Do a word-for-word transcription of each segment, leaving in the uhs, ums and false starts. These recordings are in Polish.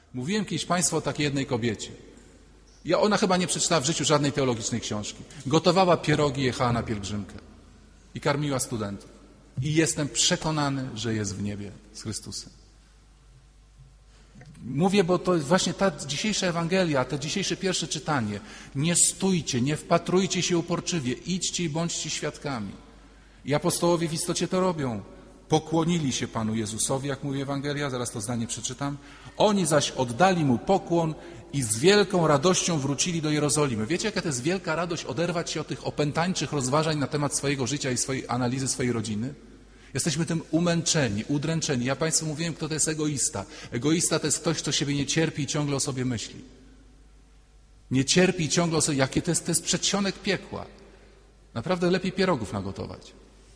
Mówiłem kiedyś Państwu o takiej jednej kobiecie. Ja, ona chyba nie przeczytała w życiu żadnej teologicznej książki. Gotowała pierogi, jechała na pielgrzymkę i karmiła studentów. I jestem przekonany, że jest w niebie z Chrystusem. Mówię, bo to jest właśnie ta dzisiejsza Ewangelia, to dzisiejsze pierwsze czytanie. Nie stójcie, nie wpatrujcie się uporczywie, idźcie i bądźcie świadkami. I apostołowie w istocie to robią. Pokłonili się Panu Jezusowi, jak mówi Ewangelia, zaraz to zdanie przeczytam. Oni zaś oddali Mu pokłon i z wielką radością wrócili do Jerozolimy. Wiecie, jaka to jest wielka radość oderwać się od tych opętańczych rozważań na temat swojego życia i swojej analizy swojej rodziny? Jesteśmy tym umęczeni, udręczeni. Ja Państwu mówiłem, kto to jest egoista. Egoista to jest ktoś, kto siebie nie cierpi i ciągle o sobie myśli. Nie cierpi i ciągle o sobie... Jakie to jest, to jest przedsionek piekła. Naprawdę lepiej pierogów nagotować.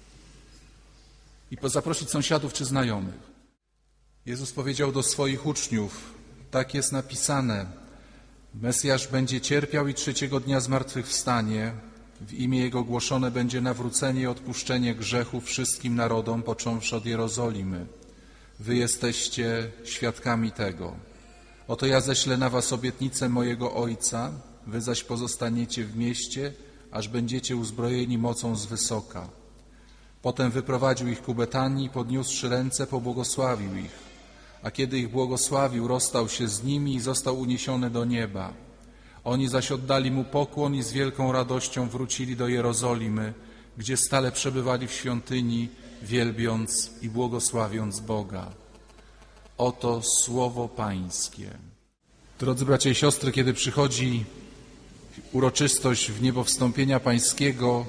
I zaprosić sąsiadów czy znajomych. Jezus powiedział do swoich uczniów, tak jest napisane, Mesjasz będzie cierpiał i trzeciego dnia zmartwychwstanie, w imię Jego głoszone będzie nawrócenie i odpuszczenie grzechów wszystkim narodom, począwszy od Jerozolimy. Wy jesteście świadkami tego. Oto ja ześlę na was obietnicę mojego Ojca, wy zaś pozostaniecie w mieście, aż będziecie uzbrojeni mocą z wysoka. Potem wyprowadził ich ku Betanii, podniósłszy ręce, pobłogosławił ich. A kiedy ich błogosławił, rozstał się z nimi i został uniesiony do nieba. Oni zaś oddali Mu pokłon i z wielką radością wrócili do Jerozolimy, gdzie stale przebywali w świątyni, wielbiąc i błogosławiąc Boga. Oto słowo Pańskie. Drodzy bracia i siostry, kiedy przychodzi uroczystość wniebowstąpienia Pańskiego,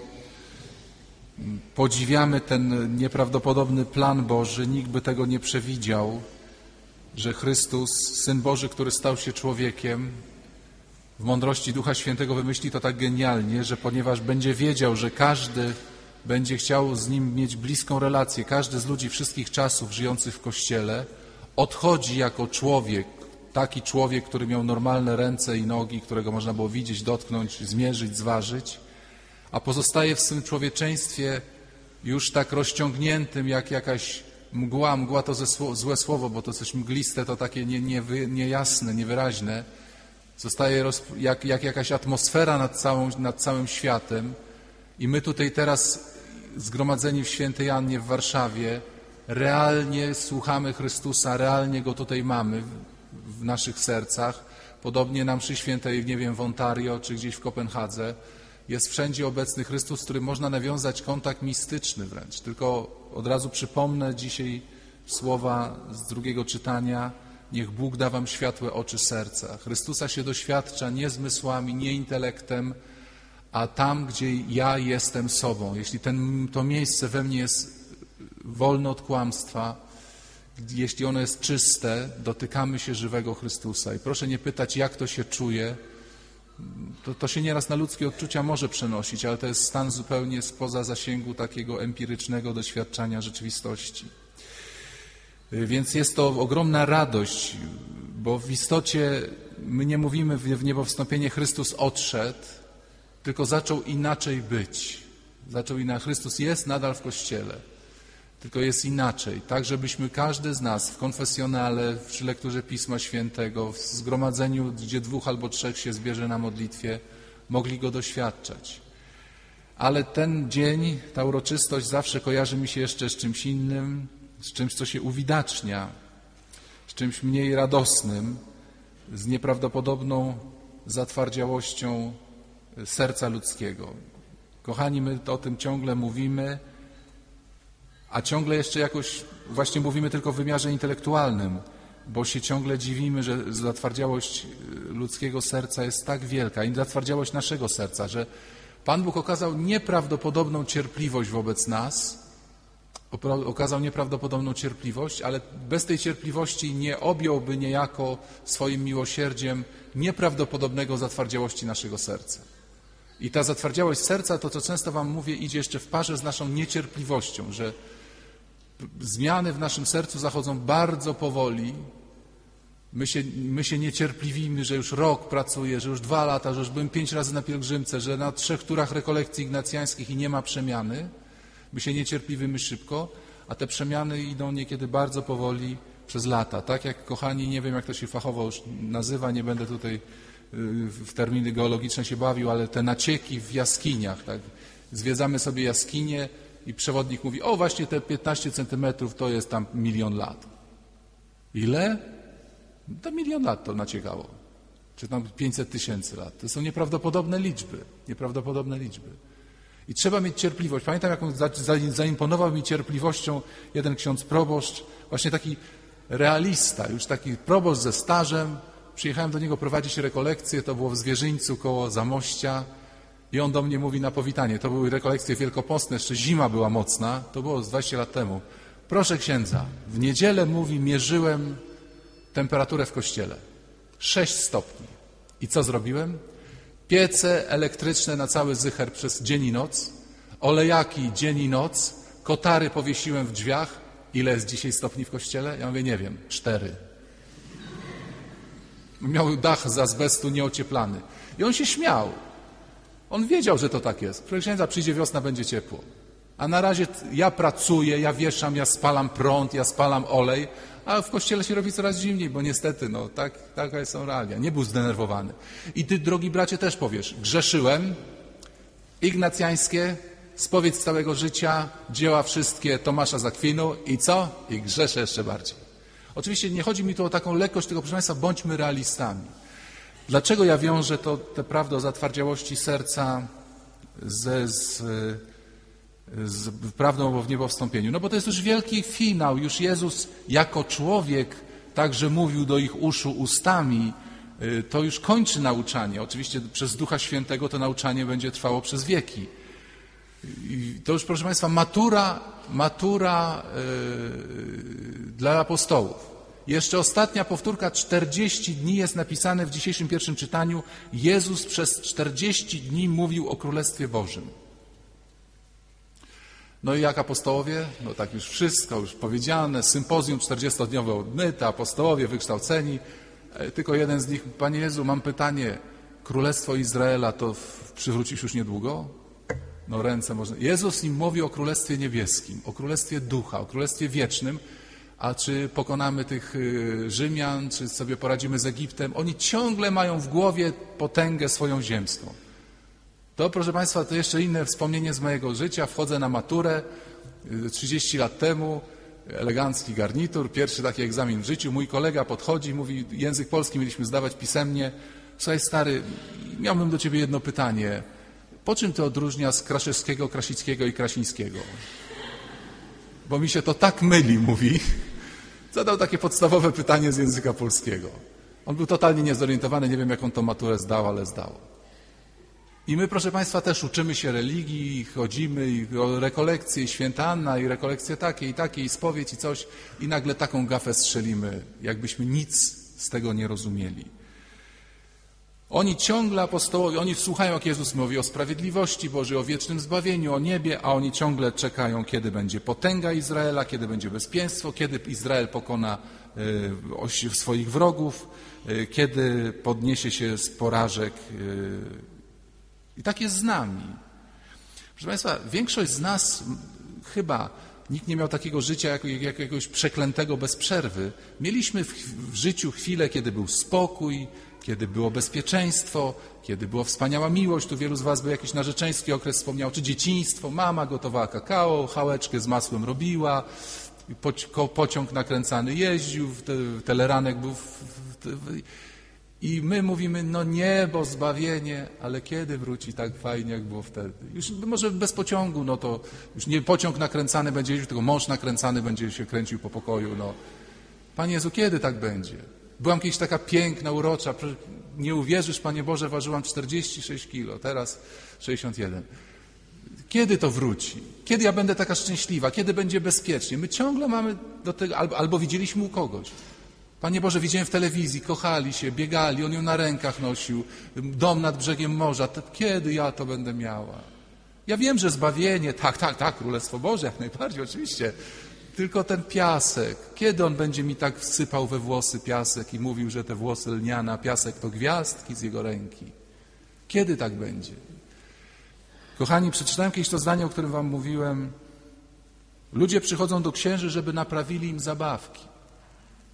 podziwiamy ten nieprawdopodobny plan Boży. Nikt by tego nie przewidział, że Chrystus, Syn Boży, który stał się człowiekiem, w mądrości Ducha Świętego wymyśli to tak genialnie, że ponieważ będzie wiedział, że każdy będzie chciał z Nim mieć bliską relację, każdy z ludzi wszystkich czasów żyjących w Kościele odchodzi jako człowiek, taki człowiek, który miał normalne ręce i nogi, którego można było widzieć, dotknąć, zmierzyć, zważyć, a pozostaje w swym człowieczeństwie już tak rozciągniętym jak jakaś mgła. Mgła to złe słowo, bo to coś mgliste, to takie nie, nie, niejasne, niewyraźne. Zostaje roz, jak, jak jakaś atmosfera nad, całą, nad całym światem i my tutaj teraz zgromadzeni w Świętej Annie w Warszawie realnie słuchamy Chrystusa, realnie Go tutaj mamy w, w naszych sercach. Podobnie na mszy świętej, nie wiem, w Ontario czy gdzieś w Kopenhadze jest wszędzie obecny Chrystus, z którym można nawiązać kontakt mistyczny wręcz. Tylko od razu przypomnę dzisiaj słowa z drugiego czytania. Niech Bóg da wam światłe oczy serca. Chrystusa się doświadcza nie zmysłami, nie intelektem, a tam, gdzie ja jestem sobą. Jeśli ten, to miejsce we mnie jest wolne od kłamstwa, jeśli ono jest czyste, dotykamy się żywego Chrystusa. I proszę nie pytać, jak to się czuje. To, to się nieraz na ludzkie odczucia może przenosić, ale to jest stan zupełnie spoza zasięgu takiego empirycznego doświadczania rzeczywistości. Więc jest to ogromna radość, bo w istocie my nie mówimy w niebowstąpienie Chrystus odszedł, tylko zaczął inaczej być. Zaczął inaczej. Chrystus jest nadal w Kościele, tylko jest inaczej. Tak, żebyśmy każdy z nas w konfesjonale, przy lekturze Pisma Świętego, w zgromadzeniu, gdzie dwóch albo trzech się zbierze na modlitwie, mogli Go doświadczać. Ale ten dzień, ta uroczystość zawsze kojarzy mi się jeszcze z czymś innym, z czymś, co się uwidacznia, z czymś mniej radosnym, z nieprawdopodobną zatwardziałością serca ludzkiego. Kochani, my o tym ciągle mówimy, a ciągle jeszcze jakoś właśnie mówimy tylko w wymiarze intelektualnym, bo się ciągle dziwimy, że zatwardziałość ludzkiego serca jest tak wielka i zatwardziałość naszego serca, że Pan Bóg okazał nieprawdopodobną cierpliwość wobec nas, okazał nieprawdopodobną cierpliwość, ale bez tej cierpliwości nie objąłby niejako swoim miłosierdziem nieprawdopodobnego zatwardziałości naszego serca. I ta zatwardziałość serca, to co często wam mówię, idzie jeszcze w parze z naszą niecierpliwością, że zmiany w naszym sercu zachodzą bardzo powoli. My się, my się niecierpliwimy, że już rok pracuję, że już dwa lata, że już byłem pięć razy na pielgrzymce, że na trzech turach rekolekcji ignacjańskich i nie ma przemiany. My się niecierpliwimy szybko, a te przemiany idą niekiedy bardzo powoli, przez lata. Tak jak, kochani, nie wiem jak to się fachowo już nazywa, nie będę tutaj w terminy geologiczne się bawił, ale te nacieki w jaskiniach. Tak? Zwiedzamy sobie jaskinie i przewodnik mówi, o właśnie te piętnaście centymetrów to jest tam milion lat. Ile? To milion lat to naciekało. Czy tam pięćset tysięcy lat. To są nieprawdopodobne liczby. Nieprawdopodobne liczby. I trzeba mieć cierpliwość. Pamiętam, jak on zaimponował mi cierpliwością jeden ksiądz proboszcz, właśnie taki realista, już taki proboszcz ze stażem. Przyjechałem do niego prowadzić rekolekcje, to było w Zwierzyńcu koło Zamościa i on do mnie mówi na powitanie. To były rekolekcje wielkopostne, jeszcze zima była mocna, to było z dwadzieścia lat temu. Proszę księdza, w niedzielę, mówi, mierzyłem temperaturę w kościele. sześć stopni. I co zrobiłem? Piece elektryczne na cały zycher przez dzień i noc, olejaki dzień i noc, kotary powiesiłem w drzwiach. Ile jest dzisiaj stopni w kościele? Ja mówię, nie wiem, cztery. Miał dach z azbestu nieocieplany. I on się śmiał. On wiedział, że to tak jest. Proszę księdza, przyjdzie wiosna, będzie ciepło. A na razie ja pracuję, ja wieszam, ja spalam prąd, ja spalam olej, a w kościele się robi coraz zimniej, bo niestety, no tak, taka są realia. Nie był zdenerwowany. I ty, drogi bracie, też powiesz, grzeszyłem, ignacjańskie, spowiedź całego życia, dzieła wszystkie Tomasza z Akwinu i co? I grzeszę jeszcze bardziej. Oczywiście nie chodzi mi tu o taką lekkość, tylko proszę Państwa, bądźmy realistami. Dlaczego ja wiążę to, tę prawdę o zatwardziałości serca ze, z, z prawdą o wniebowstąpieniu? No bo to jest już wielki finał. Już Jezus jako człowiek także mówił do ich uszu ustami. To już kończy nauczanie. Oczywiście przez Ducha Świętego to nauczanie będzie trwało przez wieki. I to już, proszę Państwa, matura, matura yy, dla apostołów. Jeszcze ostatnia powtórka, czterdzieści dni jest napisane w dzisiejszym pierwszym czytaniu. Jezus przez czterdzieści dni mówił o Królestwie Bożym. No i jak apostołowie? No tak już wszystko, już powiedziane, sympozjum czterdziestodniowe odmyte, apostołowie wykształceni. Tylko jeden z nich, Panie Jezu, mam pytanie, Królestwo Izraela to przywrócisz już niedługo? No ręce można. Jezus im mówi o Królestwie Niebieskim, o Królestwie Ducha, o Królestwie Wiecznym, a czy pokonamy tych Rzymian, czy sobie poradzimy z Egiptem? Oni ciągle mają w głowie potęgę swoją ziemską. To, proszę Państwa, to jeszcze inne wspomnienie z mojego życia. Wchodzę na maturę trzydzieści lat temu, elegancki garnitur, pierwszy taki egzamin w życiu. Mój kolega podchodzi i mówi, język polski mieliśmy zdawać pisemnie. Słuchaj stary, miałbym do Ciebie jedno pytanie. Po czym to odróżnia z Kraszewskiego, Krasickiego i Krasińskiego? Bo mi się to tak myli, mówi. Zadał takie podstawowe pytanie z języka polskiego. On był totalnie niezorientowany, nie wiem jak on tą maturę zdał, ale zdał. I my, proszę Państwa, też uczymy się religii, i chodzimy i o rekolekcje, i święta Anna, i rekolekcje takie, i takie, i spowiedź, i coś. I nagle taką gafę strzelimy, jakbyśmy nic z tego nie rozumieli. Oni ciągle, apostołowie, oni słuchają, jak Jezus mówi o sprawiedliwości Bożej, o wiecznym zbawieniu, o niebie, a oni ciągle czekają, kiedy będzie potęga Izraela, kiedy będzie bezpieczeństwo, kiedy Izrael pokona y, swoich wrogów, y, kiedy podniesie się z porażek. Y, I tak jest z nami. Proszę Państwa, większość z nas chyba, nikt nie miał takiego życia jak, jak, jakiegoś przeklętego bez przerwy. Mieliśmy w, w życiu chwilę, kiedy był spokój, kiedy było bezpieczeństwo, kiedy była wspaniała miłość. Tu wielu z Was by jakiś narzeczeński okres wspomniał, czy dzieciństwo. Mama gotowała kakao, chałeczkę z masłem robiła, pociąg nakręcany jeździł, teleranek był... W, w, w, I my mówimy, no niebo, zbawienie, ale kiedy wróci tak fajnie, jak było wtedy? Już może bez pociągu, no to już nie pociąg nakręcany będzie jeździł, tylko mąż nakręcany będzie się kręcił po pokoju. No. Panie Jezu, kiedy tak będzie? Byłam kiedyś taka piękna, urocza, nie uwierzysz, Panie Boże, ważyłam czterdzieści sześć kilo, teraz sześćdziesiąt jeden. Kiedy to wróci? Kiedy ja będę taka szczęśliwa? Kiedy będzie bezpiecznie? My ciągle mamy do tego, albo, albo widzieliśmy u kogoś. Panie Boże, widziałem w telewizji, kochali się, biegali, on ją na rękach nosił, dom nad brzegiem morza. To kiedy ja to będę miała? Ja wiem, że zbawienie, tak, tak, tak, Królestwo Boże, jak najbardziej, oczywiście. Tylko ten piasek, kiedy on będzie mi tak wsypał we włosy piasek i mówił, że te włosy lniane, a piasek to gwiazdki z jego ręki? Kiedy tak będzie? Kochani, przeczytałem kiedyś to zdanie, o którym wam mówiłem. Ludzie przychodzą do księży, żeby naprawili im zabawki.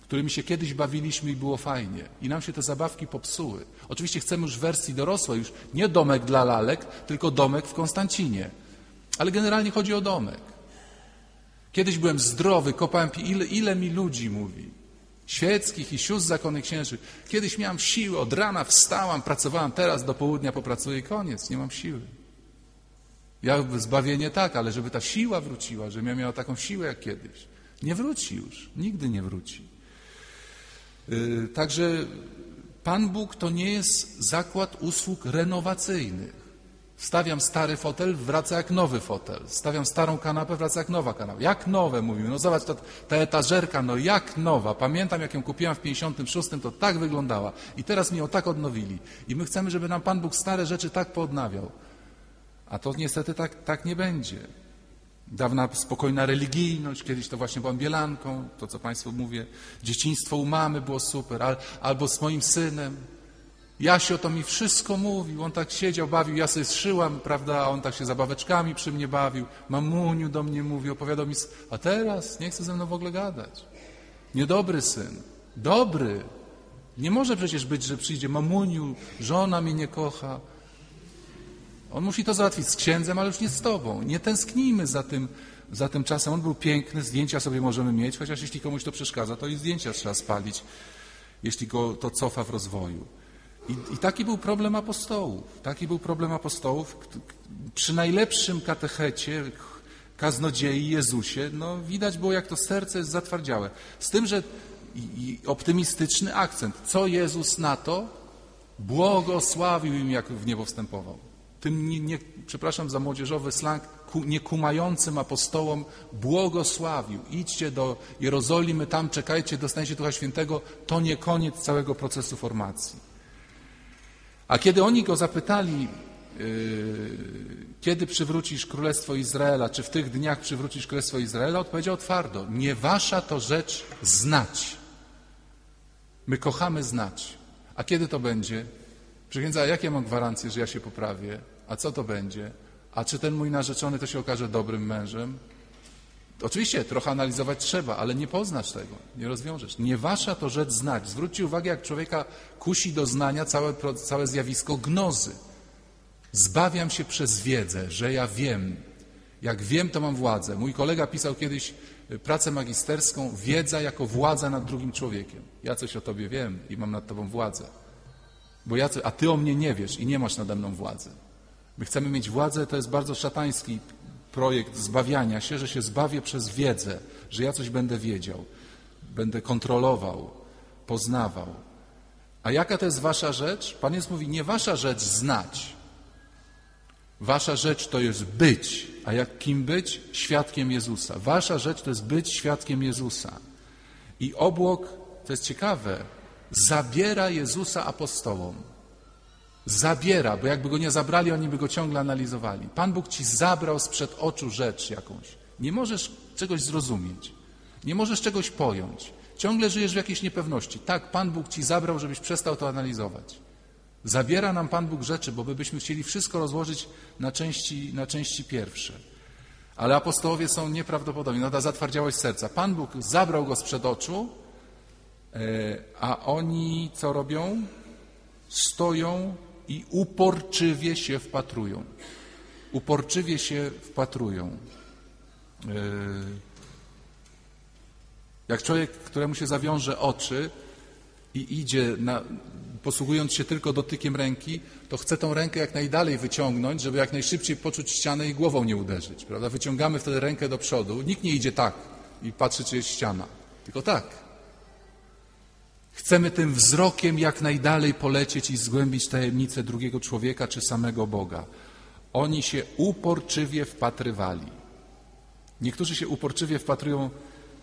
którymi się kiedyś bawiliśmy i było fajnie. I nam się te zabawki popsuły. Oczywiście chcemy już w wersji dorosłej, już nie domek dla lalek, tylko domek w Konstancinie. Ale generalnie chodzi o domek. Kiedyś byłem zdrowy, kopałem, ile, ile mi ludzi mówi, świeckich i sióstr zakonnych księży. Kiedyś miałem siły, od rana wstałam, pracowałam, teraz do południa popracuję i koniec, nie mam siły. Ja zbawienie tak, ale żeby ta siła wróciła, żebym ja miał taką siłę jak kiedyś. Nie wróci już, nigdy nie wróci. Yy, także Pan Bóg to nie jest zakład usług renowacyjnych. Stawiam stary fotel, wraca jak nowy fotel. Stawiam starą kanapę, wraca jak nowa kanapa. Jak nowe, mówimy. No zobacz, ta, ta etażerka, no jak nowa. Pamiętam, jak ją kupiłam w pięćdziesiątym szóstym, to tak wyglądała. I teraz mi ją tak odnowili. I my chcemy, żeby nam Pan Bóg stare rzeczy tak poodnawiał. A to niestety tak, tak nie będzie. Dawna spokojna religijność, kiedyś to właśnie byłam bielanką, to co Państwu mówię. Dzieciństwo u mamy było super, al, albo z moim synem. Jasio to mi wszystko mówił, on tak siedział, bawił, ja sobie zszyłam, prawda, a on tak się zabaweczkami przy mnie bawił. Mamuniu do mnie mówił, opowiadał mi, a teraz nie chce ze mną w ogóle gadać. Niedobry syn, dobry. Nie może przecież być, że przyjdzie mamuniu, żona mnie nie kocha. On musi to załatwić z księdzem, ale już nie z tobą. Nie tęsknijmy za tym, za tym czasem. On był piękny, zdjęcia sobie możemy mieć, chociaż jeśli komuś to przeszkadza, to i zdjęcia trzeba spalić, jeśli go to cofa w rozwoju. I, I taki był problem apostołów. Taki był problem apostołów. Przy najlepszym katechecie, kaznodziei Jezusie, no widać było, jak to serce jest zatwardziałe. Z tym, że i, i optymistyczny akcent. Co Jezus na to? Błogosławił im, jak w niebo wstępował. Tym, nie, nie, przepraszam za młodzieżowy slang, ku, niekumającym apostołom błogosławił. Idźcie do Jerozolimy, tam czekajcie, dostaniecie Ducha Świętego. To nie koniec całego procesu formacji. A kiedy oni go zapytali, yy, kiedy przywrócisz Królestwo Izraela, czy w tych dniach przywrócisz Królestwo Izraela, odpowiedział twardo, nie wasza to rzecz znać. My kochamy znać. A kiedy to będzie? Przychęca, jak ja mam gwarancję, że ja się poprawię? A co to będzie? A czy ten mój narzeczony to się okaże dobrym mężem? Oczywiście trochę analizować trzeba, ale nie poznasz tego, nie rozwiążesz. Nie wasza to rzecz znać. Zwróćcie uwagę, jak człowieka kusi do znania całe, całe zjawisko gnozy. Zbawiam się przez wiedzę, że ja wiem. Jak wiem, to mam władzę. Mój kolega pisał kiedyś pracę magisterską, wiedza jako władza nad drugim człowiekiem. Ja coś o tobie wiem i mam nad tobą władzę. Bo ja, a ty o mnie nie wiesz i nie masz nade mną władzy. My chcemy mieć władzę, to jest bardzo szatański projekt zbawiania się, że się zbawię przez wiedzę, że ja coś będę wiedział, będę kontrolował, poznawał. A jaka to jest wasza rzecz? Pan Jezus mówi, nie wasza rzecz znać. Wasza rzecz to jest być. A jak kim być? Świadkiem Jezusa. Wasza rzecz to jest być świadkiem Jezusa. I obłok, to jest ciekawe, zabiera Jezusa apostołom. Zabiera, bo jakby go nie zabrali, oni by go ciągle analizowali. Pan Bóg ci zabrał sprzed oczu rzecz jakąś. Nie możesz czegoś zrozumieć. Nie możesz czegoś pojąć. Ciągle żyjesz w jakiejś niepewności. Tak, Pan Bóg ci zabrał, żebyś przestał to analizować. Zabiera nam Pan Bóg rzeczy, bo my byśmy chcieli wszystko rozłożyć na części, na części pierwsze. Ale apostołowie są nieprawdopodobni. No ta zatwardziałość serca. Pan Bóg zabrał go sprzed oczu, a oni co robią? Stoją i uporczywie się wpatrują. Uporczywie się wpatrują. Jak człowiek, któremu się zawiąże oczy i idzie, na, posługując się tylko dotykiem ręki, to chce tą rękę jak najdalej wyciągnąć, żeby jak najszybciej poczuć ścianę i głową nie uderzyć. Prawda? Wyciągamy wtedy rękę do przodu. Nikt nie idzie tak i patrzy, czy jest ściana. Tylko tak. Chcemy tym wzrokiem jak najdalej polecieć i zgłębić tajemnicę drugiego człowieka czy samego Boga. Oni się uporczywie wpatrywali. Niektórzy się uporczywie wpatrują,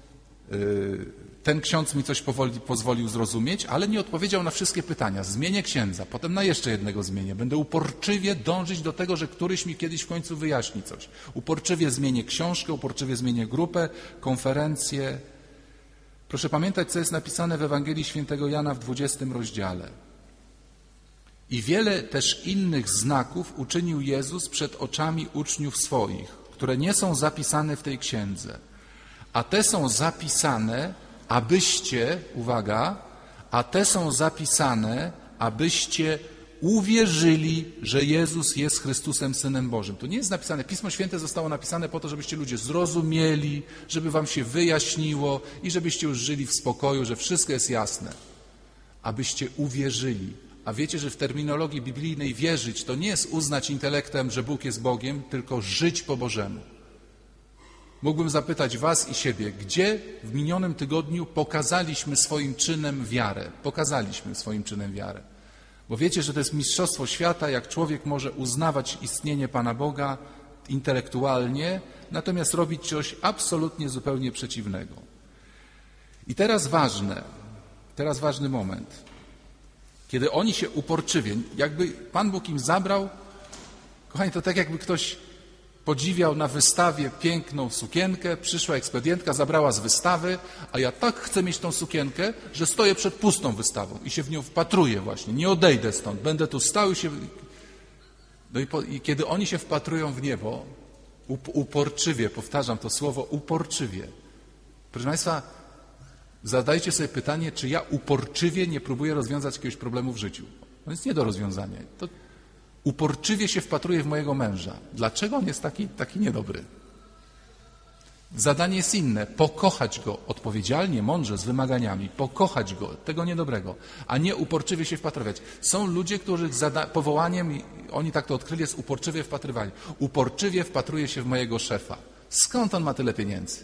ten ksiądz mi coś powoli, pozwolił zrozumieć, ale nie odpowiedział na wszystkie pytania. Zmienię księdza, potem na jeszcze jednego zmienię. Będę uporczywie dążyć do tego, że któryś mi kiedyś w końcu wyjaśni coś. Uporczywie zmienię książkę, uporczywie zmienię grupę, konferencję. Proszę pamiętać, co jest napisane w Ewangelii Świętego Jana w dwudziestym rozdziale. I wiele też innych znaków uczynił Jezus przed oczami uczniów swoich, które nie są zapisane w tej księdze. A te są zapisane, abyście, uwaga, a te są zapisane, abyście uwierzyli, że Jezus jest Chrystusem, Synem Bożym. To nie jest napisane, Pismo Święte zostało napisane po to, żebyście ludzie zrozumieli, żeby wam się wyjaśniło i żebyście już żyli w spokoju, że wszystko jest jasne. Abyście uwierzyli. A wiecie, że w terminologii biblijnej wierzyć to nie jest uznać intelektem, że Bóg jest Bogiem, tylko żyć po Bożemu. Mógłbym zapytać was i siebie, gdzie w minionym tygodniu pokazaliśmy swoim czynem wiarę? Pokazaliśmy swoim czynem wiarę. Bo wiecie, że to jest mistrzostwo świata, jak człowiek może uznawać istnienie Pana Boga intelektualnie, natomiast robić coś absolutnie zupełnie przeciwnego. I teraz ważne, teraz ważny moment. Kiedy oni się uporczywie, jakby Pan Bóg im zabrał, kochani, to tak jakby ktoś podziwiał na wystawie piękną sukienkę, przyszła ekspedientka, zabrała z wystawy, a ja tak chcę mieć tą sukienkę, że stoję przed pustą wystawą i się w nią wpatruję właśnie, nie odejdę stąd, będę tu stał i się... No i, po... i kiedy oni się wpatrują w niebo, up, uporczywie, powtarzam to słowo, uporczywie. Proszę Państwa, zadajcie sobie pytanie, czy ja uporczywie nie próbuję rozwiązać jakiegoś problemu w życiu. To jest nie do rozwiązania. To uporczywie się wpatruje w mojego męża. Dlaczego on jest taki, taki niedobry? Zadanie jest inne. Pokochać go odpowiedzialnie, mądrze, z wymaganiami. Pokochać go, tego niedobrego, a nie uporczywie się wpatrywać. Są ludzie, których zada- powołaniem, oni tak to odkryli, jest uporczywie wpatrywanie. Uporczywie wpatruje się w mojego szefa. Skąd on ma tyle pieniędzy?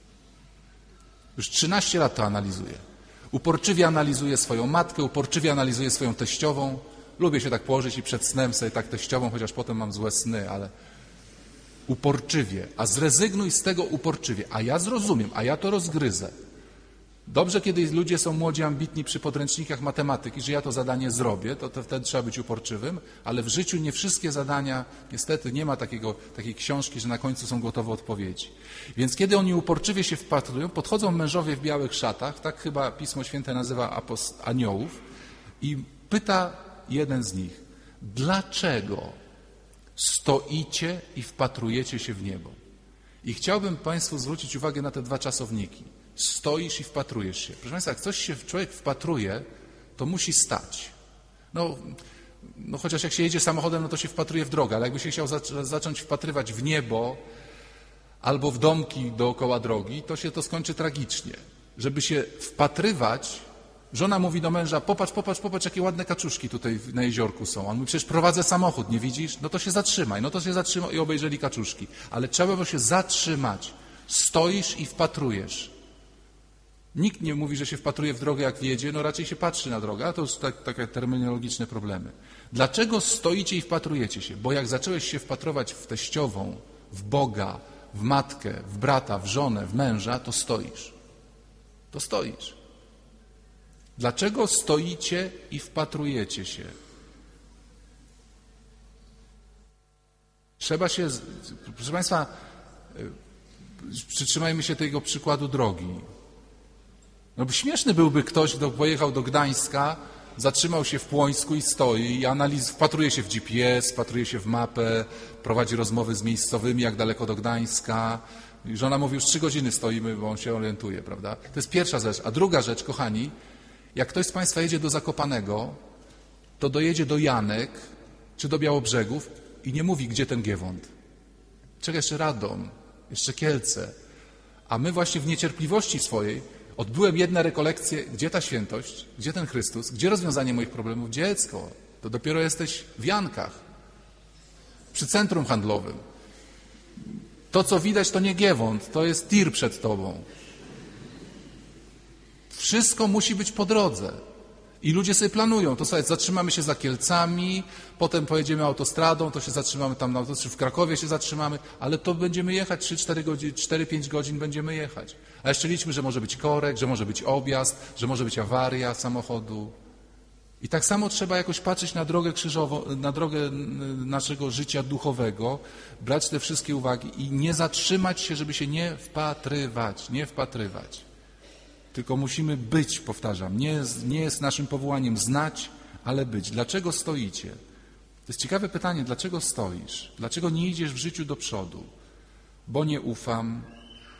Już trzynaście lat to analizuje. Uporczywie analizuje swoją matkę, uporczywie analizuje swoją teściową. Lubię się tak położyć i przed snem sobie tak teściową, chociaż potem mam złe sny, ale uporczywie. A zrezygnuj z tego uporczywie. A ja zrozumiem, a ja to rozgryzę. Dobrze, kiedy ludzie są młodzi, ambitni przy podręcznikach matematyki, że ja to zadanie zrobię, to, to wtedy trzeba być uporczywym, ale w życiu nie wszystkie zadania, niestety nie ma takiego, takiej książki, że na końcu są gotowe odpowiedzi. Więc kiedy oni uporczywie się wpatrują, podchodzą mężowie w białych szatach, tak chyba Pismo Święte nazywa apost- aniołów, i pyta jeden z nich, dlaczego stoicie i wpatrujecie się w niebo? I chciałbym Państwu zwrócić uwagę na te dwa czasowniki. Stoisz i wpatrujesz się. Proszę Państwa, jak coś się człowiek wpatruje, to musi stać. No, no chociaż jak się jedzie samochodem, no to się wpatruje w drogę, ale jakby się chciał zac- zacząć wpatrywać w niebo albo w domki dookoła drogi, to się to skończy tragicznie. Żeby się wpatrywać, żona mówi do męża, popatrz, popatrz, popatrz, jakie ładne kaczuszki tutaj na jeziorku są. On mówi, przecież prowadzę samochód, nie widzisz? No to się zatrzymaj, no to się zatrzymaj i obejrzeli kaczuszki. Ale trzeba było się zatrzymać. Stoisz i wpatrujesz. Nikt nie mówi, że się wpatruje w drogę, jak wjedzie, no raczej się patrzy na drogę, a to już tak, takie terminologiczne problemy. Dlaczego stoicie i wpatrujecie się? Bo jak zacząłeś się wpatrować w teściową, w Boga, w matkę, w brata, w żonę, w męża, to stoisz. To stoisz. Dlaczego stoicie i wpatrujecie się? Trzeba się, proszę Państwa, przytrzymajmy się tego przykładu drogi. No bo śmieszny byłby ktoś, kto pojechał do Gdańska, zatrzymał się w Płońsku i stoi i analiz, wpatruje się w G P S, wpatruje się w mapę, prowadzi rozmowy z miejscowymi, jak daleko do Gdańska. I żona mówi, już trzy godziny stoimy, bo on się orientuje, prawda? To jest pierwsza rzecz. A druga rzecz, kochani, jak ktoś z Państwa jedzie do Zakopanego, to dojedzie do Janek czy do Białobrzegów i nie mówi, gdzie ten Giewont. Czeka jeszcze Radom, jeszcze Kielce. A my właśnie w niecierpliwości swojej odbyłem jedne rekolekcje, gdzie ta świętość, gdzie ten Chrystus, gdzie rozwiązanie moich problemów? Dziecko, to dopiero jesteś w Jankach, przy centrum handlowym. To, co widać, to nie Giewont, to jest tir przed tobą. Wszystko musi być po drodze. I ludzie sobie planują, to sobie zatrzymamy się za Kielcami, potem pojedziemy autostradą, to się zatrzymamy tam na autostradzie, w Krakowie się zatrzymamy, ale to będziemy jechać trzy cztery godziny, cztery pięć godzin będziemy jechać. A jeszcze liczmy, że może być korek, że może być objazd, że może być awaria samochodu. I tak samo trzeba jakoś patrzeć na drogę krzyżową, na drogę naszego życia duchowego, brać te wszystkie uwagi i nie zatrzymać się, żeby się nie wpatrywać, nie wpatrywać. Tylko musimy być, powtarzam, nie, nie jest naszym powołaniem znać, ale być. Dlaczego stoicie? To jest ciekawe pytanie, dlaczego stoisz? Dlaczego nie idziesz w życiu do przodu? Bo nie ufam,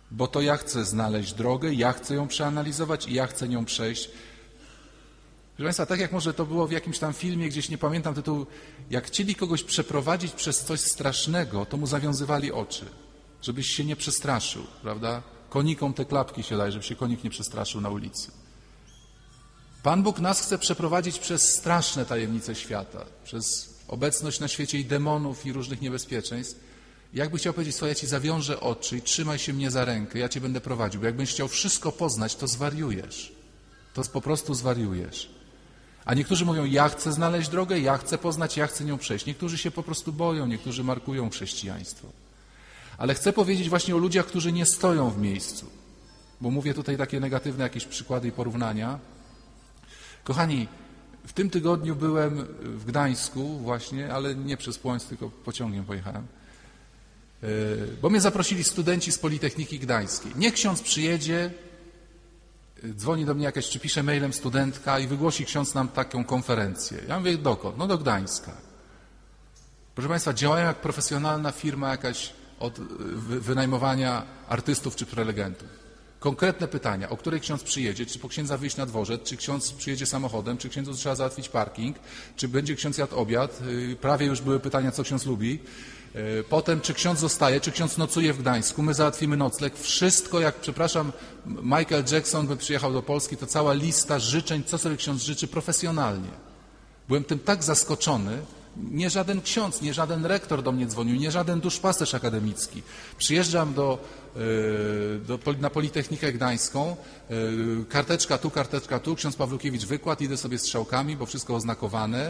bo to ja chcę znaleźć drogę, ja chcę ją przeanalizować i ja chcę nią przejść. Proszę Państwa, tak jak może to było w jakimś tam filmie, gdzieś nie pamiętam tytułu, jak chcieli kogoś przeprowadzić przez coś strasznego, to mu zawiązywali oczy, żebyś się nie przestraszył, prawda? Konikom te klapki się daje, żeby się konik nie przestraszył na ulicy. Pan Bóg nas chce przeprowadzić przez straszne tajemnice świata, przez obecność na świecie i demonów i różnych niebezpieczeństw. Jakby chciał powiedzieć, słuchaj, ja Ci zawiążę oczy i trzymaj się mnie za rękę, ja Cię będę prowadził, bo jak będziesz chciał wszystko poznać, to zwariujesz. To po prostu zwariujesz. A niektórzy mówią, ja chcę znaleźć drogę, ja chcę poznać, ja chcę nią przejść. Niektórzy się po prostu boją, niektórzy markują chrześcijaństwo. Ale chcę powiedzieć właśnie o ludziach, którzy nie stoją w miejscu. Bo mówię tutaj takie negatywne jakieś przykłady i porównania. Kochani, w tym tygodniu byłem w Gdańsku właśnie, ale nie przez Płońsk, tylko pociągiem pojechałem. Bo mnie zaprosili studenci z Politechniki Gdańskiej. Niech ksiądz przyjedzie, dzwoni do mnie jakaś, czy pisze mailem studentka i wygłosi ksiądz nam taką konferencję. Ja mówię, dokąd? No do Gdańska. Proszę Państwa, działają jak profesjonalna firma jakaś od wynajmowania artystów czy prelegentów. Konkretne pytania, o której ksiądz przyjedzie, czy po księdza wyjść na dworzec, czy ksiądz przyjedzie samochodem, czy księdzu trzeba załatwić parking, czy będzie ksiądz jadł obiad, prawie już były pytania, co ksiądz lubi. Potem, czy ksiądz zostaje, czy ksiądz nocuje w Gdańsku, my załatwimy nocleg. Wszystko, jak, przepraszam, Michael Jackson by przyjechał do Polski, to cała lista życzeń, co sobie ksiądz życzy profesjonalnie. Byłem tym tak zaskoczony, nie żaden ksiądz, nie żaden rektor do mnie dzwonił, nie żaden duszpasterz akademicki. Przyjeżdżam do, do, na Politechnikę Gdańską, karteczka tu, karteczka tu, ksiądz Pawlukiewicz wykład, idę sobie strzałkami, bo wszystko oznakowane.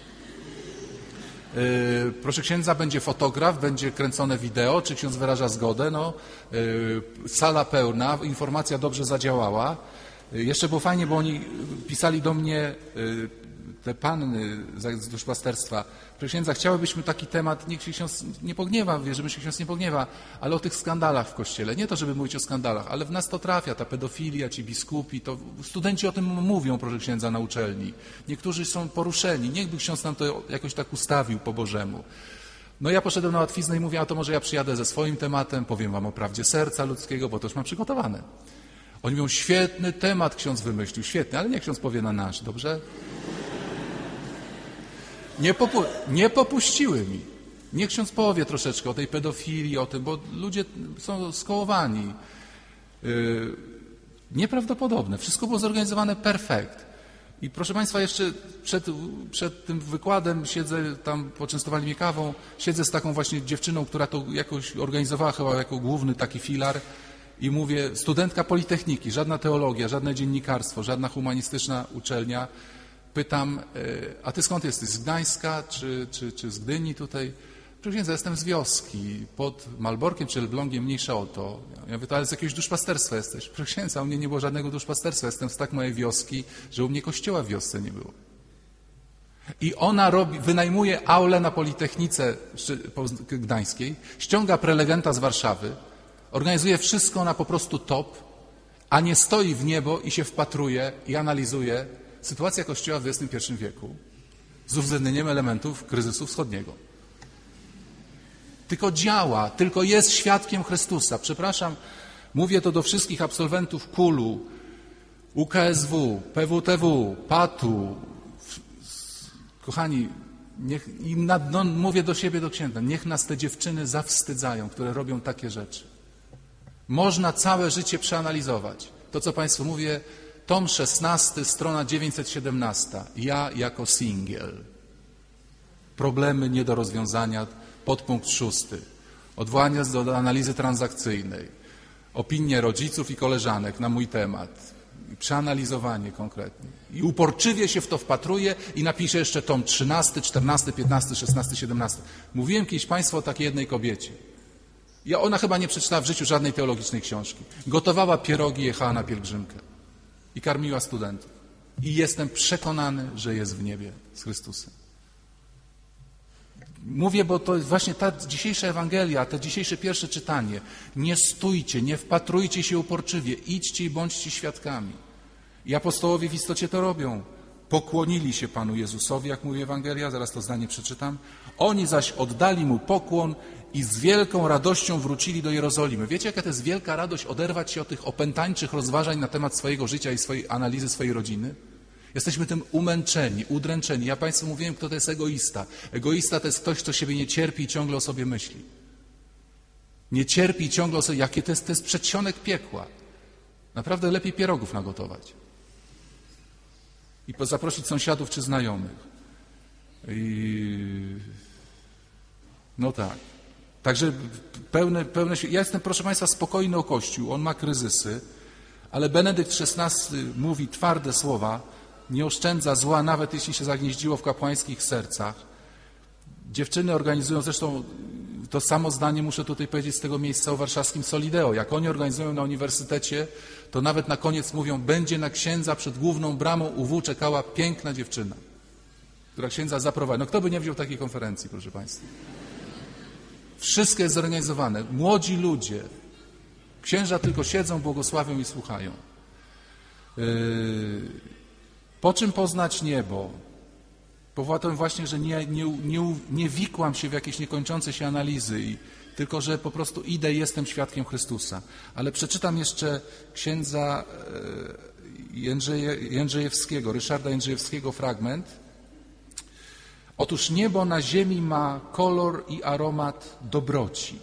Proszę księdza, będzie fotograf, będzie kręcone wideo, czy ksiądz wyraża zgodę, no, sala pełna, informacja dobrze zadziałała. Jeszcze było fajnie, bo oni pisali do mnie, te panny z duszpasterstwa, proszę księdza, chciałybyśmy taki temat, niech się ksiądz nie pogniewa, wierzymy, że się ksiądz nie pogniewa, ale o tych skandalach w Kościele. Nie to, żeby mówić o skandalach, ale w nas to trafia, ta pedofilia, ci biskupi, to studenci o tym mówią, proszę księdza, na uczelni. Niektórzy są poruszeni, niechby ksiądz nam to jakoś tak ustawił po Bożemu. No ja poszedłem na łatwiznę i mówię, a to może ja przyjadę ze swoim tematem, powiem wam o prawdzie serca ludzkiego, bo to już mam przygotowane. Oni mówią, świetny temat ksiądz wymyślił, świetny, ale niech ksiądz powie na nasz, dobrze? Nie, popu- nie popuściły mi. Niech ksiądz powie troszeczkę o tej pedofilii, o tym, bo ludzie są skołowani. Yy, nieprawdopodobne. Wszystko było zorganizowane perfekt. I proszę Państwa, jeszcze przed, przed tym wykładem siedzę, tam poczęstowali mnie kawą, siedzę z taką właśnie dziewczyną, która to jakoś organizowała chyba jako główny taki filar i mówię, studentka Politechniki, żadna teologia, żadne dziennikarstwo, żadna humanistyczna uczelnia. Pytam, a ty skąd jesteś? Z Gdańska czy, czy, czy z Gdyni tutaj? Proszę księdza, jestem z wioski, pod Malborkiem czy Elblągiem, mniejsza o to. Ja mówię, to ale z jakiegoś duszpasterstwa jesteś. Proszę księdza, u mnie nie było żadnego duszpasterstwa, jestem z tak małej wioski, że u mnie kościoła w wiosce nie było. I ona robi, wynajmuje aulę na Politechnice Gdańskiej, ściąga prelegenta z Warszawy, organizuje wszystko na po prostu top, a nie stoi w niebo i się wpatruje i analizuje sytuacja Kościoła w dwudziestym pierwszym wieku z uwzględnieniem elementów kryzysu wschodniego. Tylko działa, tylko jest świadkiem Chrystusa. Przepraszam, mówię to do wszystkich absolwentów kulu, U K S W, P W T W, P A T u. Kochani, niech, i nad, no, mówię do siebie, do księdza, niech nas te dziewczyny zawstydzają, które robią takie rzeczy. Można całe życie przeanalizować. To, co Państwu mówię, tom szesnasty, strona dziewięćset siedemnaście. Ja jako singiel. Problemy nie do rozwiązania, podpunkt szósty. Odwołania do analizy transakcyjnej. Opinie rodziców i koleżanek na mój temat. Przeanalizowanie konkretnie. I uporczywie się w to wpatruje i napisze jeszcze tom trzynasty, czternasty, piętnasty, szesnasty, siedemnasty. Mówiłem kiedyś Państwu o takiej jednej kobiecie. Ja, ona chyba nie przeczytała w życiu żadnej teologicznej książki. Gotowała pierogi, jechała na pielgrzymkę. I karmiła studentów. I jestem przekonany, że jest w niebie z Chrystusem. Mówię, bo to jest właśnie ta dzisiejsza Ewangelia, to dzisiejsze pierwsze czytanie. Nie stójcie, nie wpatrujcie się uporczywie, idźcie i bądźcie świadkami. I apostołowie w istocie to robią. pokłonili się Panu Jezusowi, jak mówi Ewangelia, zaraz to zdanie przeczytam. Oni zaś oddali Mu pokłon i z wielką radością wrócili do Jerozolimy. Wiecie, jaka to jest wielka radość oderwać się od tych opętańczych rozważań na temat swojego życia i swojej analizy swojej rodziny? Jesteśmy tym umęczeni, udręczeni. Ja Państwu mówiłem, kto to jest egoista. Egoista to jest ktoś, kto siebie nie cierpi i ciągle o sobie myśli. Nie cierpi i ciągle o sobie. Jakie to jest, to jest przedsionek piekła. Naprawdę lepiej pierogów nagotować. I zaprosić sąsiadów czy znajomych. I... No tak. Także pełne, pełne... Ja jestem, proszę Państwa, spokojny o Kościół. On ma kryzysy, ale Benedykt szesnasty mówi twarde słowa, nie oszczędza zła, nawet jeśli się zagnieździło w kapłańskich sercach. Dziewczyny organizują, zresztą to samo zdanie muszę tutaj powiedzieć z tego miejsca o warszawskim Solideo. Jak oni organizują na uniwersytecie, to nawet na koniec mówią, będzie na księdza przed główną bramą U W czekała piękna dziewczyna, która księdza zaprowadzi. No kto by nie wziął takiej konferencji, proszę Państwa? Wszystko jest zorganizowane. Młodzi ludzie. Księża tylko siedzą, błogosławią i słuchają. Yy... Po czym poznać niebo? Powodem właśnie, że nie, nie, nie, nie wikłam się w jakieś niekończące się analizy, i, tylko że po prostu idę i jestem świadkiem Chrystusa. Ale przeczytam jeszcze księdza Jędrzeje, Jędrzejewskiego, Ryszarda Jędrzejewskiego fragment. Otóż niebo na ziemi ma kolor i aromat dobroci.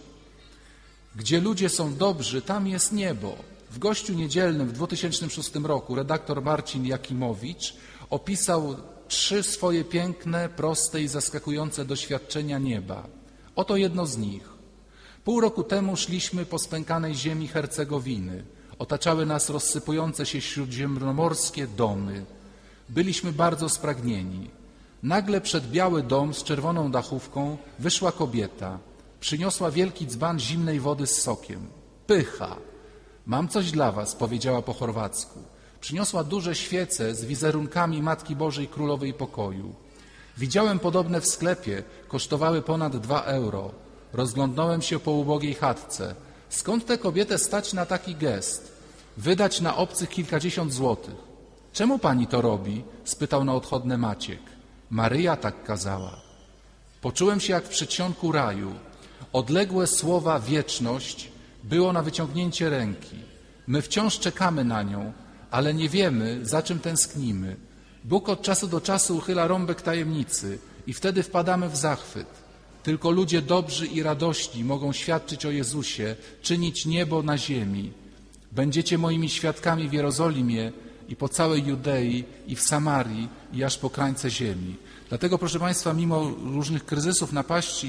Gdzie ludzie są dobrzy, tam jest niebo. W Gościu Niedzielnym w dwa tysiące szóstym roku redaktor Marcin Jakimowicz opisał trzy swoje piękne, proste i zaskakujące doświadczenia nieba. Oto jedno z nich. Pół roku temu szliśmy po spękanej ziemi Hercegowiny. Otaczały nas rozsypujące się śródziemnomorskie domy. Byliśmy bardzo spragnieni. Nagle przed biały dom z czerwoną dachówką wyszła kobieta. Przyniosła wielki dzban zimnej wody z sokiem. Pycha. Mam coś dla was, powiedziała po chorwacku. Przyniosła duże świece z wizerunkami Matki Bożej Królowej Pokoju. Widziałem podobne w sklepie, kosztowały ponad dwa euro. Rozglądnąłem się po ubogiej chatce. Skąd tę kobietę stać na taki gest? Wydać na obcych kilkadziesiąt złotych. Czemu pani to robi? Spytał na odchodne Maciek. Maryja tak kazała. Poczułem się jak w przedsionku raju. Odległe słowa wieczność było na wyciągnięcie ręki. My wciąż czekamy na nią, ale nie wiemy, za czym tęsknimy. Bóg od czasu do czasu uchyla rąbek tajemnicy i wtedy wpadamy w zachwyt. Tylko ludzie dobrzy i radośni mogą świadczyć o Jezusie, czynić niebo na ziemi. Będziecie moimi świadkami w Jerozolimie i po całej Judei i w Samarii i aż po krańce ziemi. Dlatego, proszę Państwa, mimo różnych kryzysów, napaści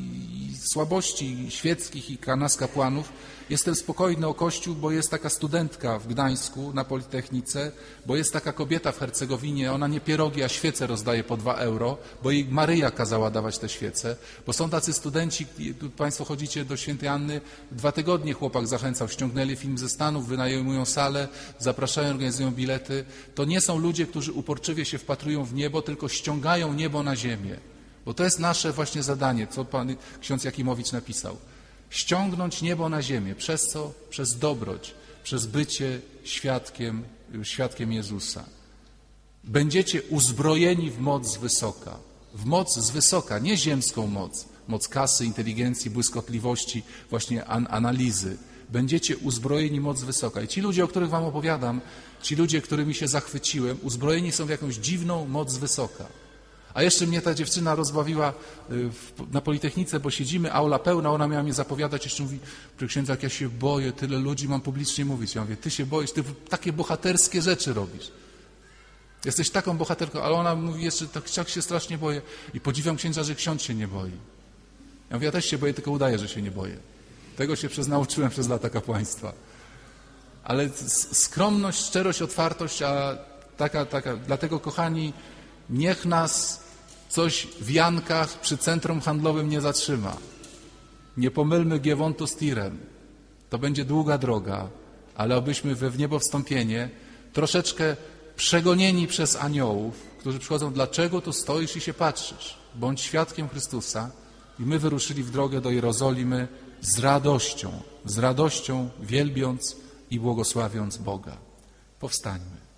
i słabości świeckich i nas kapłanów, jestem spokojny o Kościół, bo jest taka studentka w Gdańsku na Politechnice, bo jest taka kobieta w Hercegowinie, ona nie pierogi, a świece rozdaje po dwa euro, bo jej Maryja kazała dawać te świece, bo są tacy studenci, tu Państwo chodzicie do Świętej Anny, dwa tygodnie chłopak zachęcał, ściągnęli film ze Stanów, wynajmują salę, zapraszają, organizują bilety. To nie są ludzie, którzy uporczywie się wpatrują w niebo, tylko ściągają niebo na ziemię. Bo to jest nasze właśnie zadanie, co pan ksiądz Jakimowicz napisał. Ściągnąć niebo na ziemię. Przez co? Przez dobroć, przez bycie świadkiem, świadkiem Jezusa. Będziecie uzbrojeni w moc z wysoka. W moc z wysoka, nie ziemską moc. Moc kasy, inteligencji, błyskotliwości, właśnie an analizy. Będziecie uzbrojeni w moc z wysoka. I ci ludzie, o których wam opowiadam, ci ludzie, którymi się zachwyciłem, uzbrojeni są w jakąś dziwną moc z wysoka. A jeszcze mnie ta dziewczyna rozbawiła na Politechnice, bo siedzimy, aula pełna, ona miała mnie zapowiadać, jeszcze mówi, że księdza, jak ja się boję, tyle ludzi mam publicznie mówić. Ja mówię, ty się boisz, ty takie bohaterskie rzeczy robisz. Jesteś taką bohaterką, ale ona mówi jeszcze, tak, tak się strasznie boję. I podziwiam księdza, że ksiądz się nie boi. Ja mówię, ja też się boję, tylko udaję, że się nie boję. Tego się przez nauczyłem przez lata kapłaństwa. Ale skromność, szczerość, otwartość, a taka, taka, dlatego kochani, niech nas coś w Jankach przy centrum handlowym nie zatrzyma. Nie pomylmy Giewontu z Tirem. To będzie długa droga, ale obyśmy we w niebo wstąpienie troszeczkę przegonieni przez aniołów, którzy przychodzą, dlaczego tu stoisz i się patrzysz? Bądź świadkiem Chrystusa. I my wyruszyli w drogę do Jerozolimy z radością, z radością wielbiąc i błogosławiąc Boga. Powstańmy.